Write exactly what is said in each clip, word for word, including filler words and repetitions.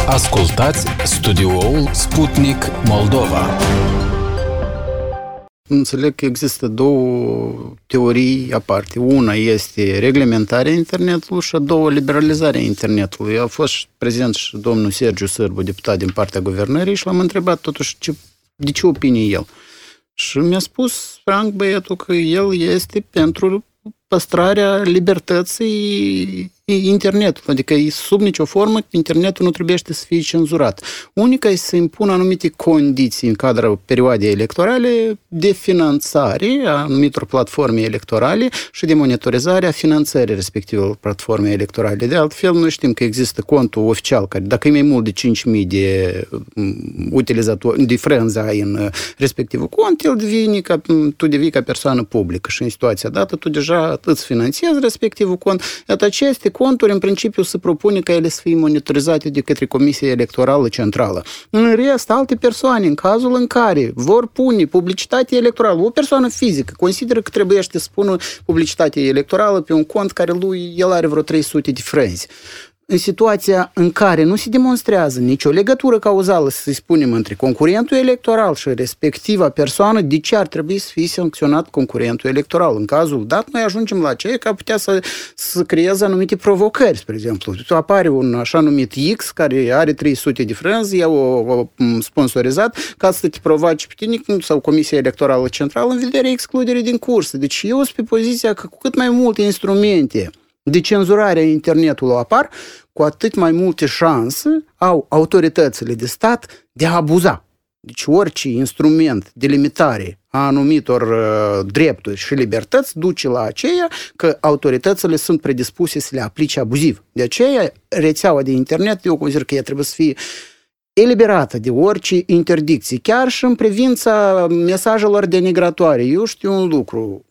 Ascultați studioul Sputnik Moldova. Înțeleg că există două teorii aparte. Una este reglementarea internetului și a doua liberalizarea internetului. A fost prezent și domnul Sergiu Sârbu, deputat din partea guvernării, și l-am întrebat totuși ce, de ce opinie el. Și mi-a spus franc băiatul că el este pentru păstrarea libertății internetului, adică sub nicio formă internetul nu trebuie să fie cenzurat. Unica este să impună anumite condiții în cadrul perioadei electorale de finanțare a anumitor platforme electorale și de monitorizare a finanțării respectivelor platforme electorale. De altfel, noi știm că există contul oficial, care dacă e mai mult de cinci mii de utilizatori, de friends ai în respectivul cont, el devine ca, tu devii ca persoană publică și în situația dată tu deja îți finanțezi respectivul cont. Iată, aceste conturi, în principiu, se propune ca ele să fie monitorizate de către Comisia Electorală Centrală. În rest, alte persoane, în cazul în care vor pune publicitate electorală, o persoană fizică consideră că trebuie să spună publicitate electorală pe un cont care lui, el are vreo trei sute de friends. În situația în care nu se demonstrează nicio legătură cauzală, să spunem, între concurentul electoral și respectiva persoană, de ce ar trebui să fie sancționat concurentul electoral? În cazul dat, noi ajungem la aceea că putea să, să creeze anumite provocări, spre exemplu. Apare un așa numit X care are trei sute de friends, i-au o, o sponsorizat ca să te provoace pe tine sau Comisia Electorală Centrală în vederea excluderii din cursă. Deci eu sunt pe poziția că cu cât mai multe instrumente de cenzurare a internetului apar, cu atât mai multe șanse au autoritățile de stat de a abuza. Deci orice instrument de limitare a anumitor uh, drepturi și libertăți duce la aceea că autoritățile sunt predispuse să le aplice abuziv. De aceea, rețeaua de internet, eu consider că ea trebuie să fie eliberată de orice interdicții, chiar și în privința mesajelor denigratoare. Eu știu un lucru.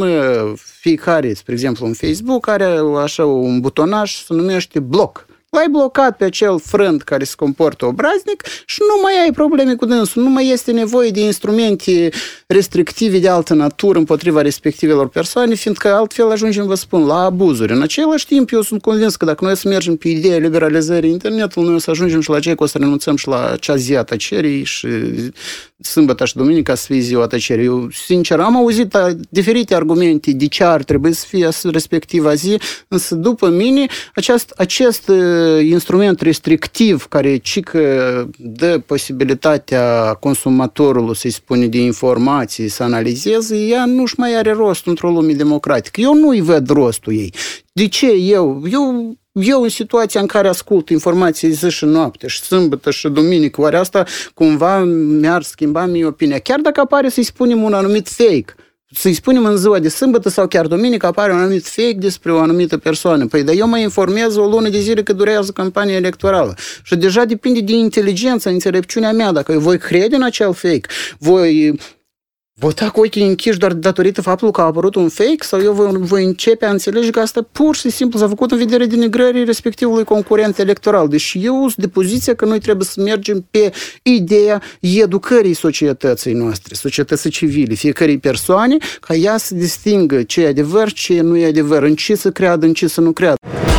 Fiecare, spre exemplu, în Facebook are așa un butonaj, se numește bloc. L-ai blocat pe acel friend care se comportă obraznic și nu mai ai probleme cu dânsul, nu mai este nevoie de instrumente restrictive de altă natură împotriva respectivelor persoane, fiindcă altfel ajungem, vă spun, la abuzuri. În același timp, eu sunt convins că dacă noi să mergem pe ideea liberalizării internetului, noi o să ajungem și la cei că o să renunțăm și la cea zi a tăcerii și sâmbătă și duminica să fie ziua tăcerii. Eu, sincer, am auzit diferite argumente de ce ar trebui să fie respectiva zi, însă după mine, acest, acest instrument restrictiv care cică dă posibilitatea consumatorului să-i spune de informații, să analizeze, ea nu-și mai are rost într-o lume democratică. Eu nu-i văd rostul ei. De ce eu? Eu Eu, în situația în care ascult informații zi și noapte, și sâmbătă și duminică, oare asta cumva mi-ar schimba mie opinia? Chiar dacă apare, să-i spunem, un anumit fake, să-i spunem în ziua de sâmbătă sau chiar duminică apare un anumit fake despre o anumită persoană. Păi, dar eu mă informez o lună de zile cât durează campania electorală. Și deja depinde de inteligența, înțelepciunea mea. Dacă eu voi crede în acel fake, voi vota cu ochii închiși doar datorită faptului că a apărut un fake, sau eu voi, voi începe a înțelege că asta pur și simplu s-a făcut în vederea denigrării respectivului concurent electoral. Deci eu sunt de poziția că noi trebuie să mergem pe ideea educării societății noastre, societății civile, fiecărei persoane, ca ea să distingă ce e adevăr, ce nu e adevăr, în ce să creadă, în ce să nu creadă.